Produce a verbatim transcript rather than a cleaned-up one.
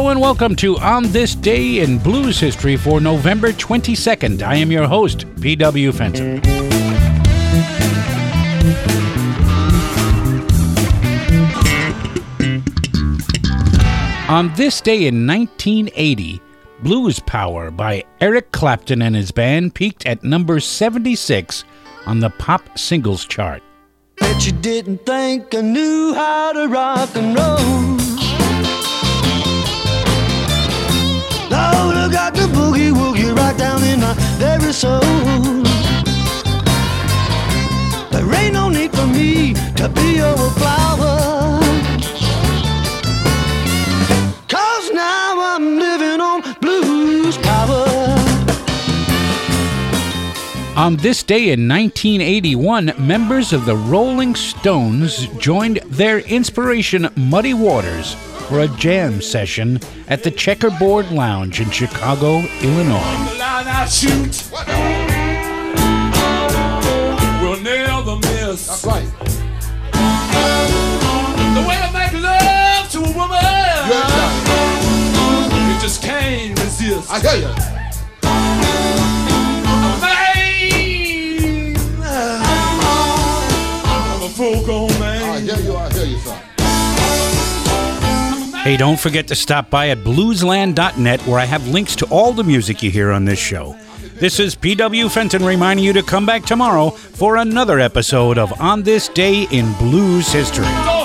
Hello and welcome to On This Day in Blues History for November twenty-second. I am your host, P W Fenton. On this day in nineteen eighty, Blues Power by Eric Clapton and his band peaked at number seventy-six on the pop singles chart. Bet you didn't think I knew how to rock and roll. Lord, I got the boogie woogie right down in my very soul. There ain't no need for me to be your flower, 'cause now I'm living on blues power. On this day in nineteen eighty-one, members of the Rolling Stones joined their inspiration Muddy Waters for a jam session at the Checkerboard Lounge in Chicago, Illinois. The line I shoot will never miss. That's right. The way I make love to a woman, Yeah, you just can't resist. I hear you. Man, I'm a full-grown man. I hear you. I hear you, son. Hey, don't forget to stop by at bluesland dot net where I have links to all the music you hear on this show. This is P W Fenton reminding you to come back tomorrow for another episode of On This Day in Blues History.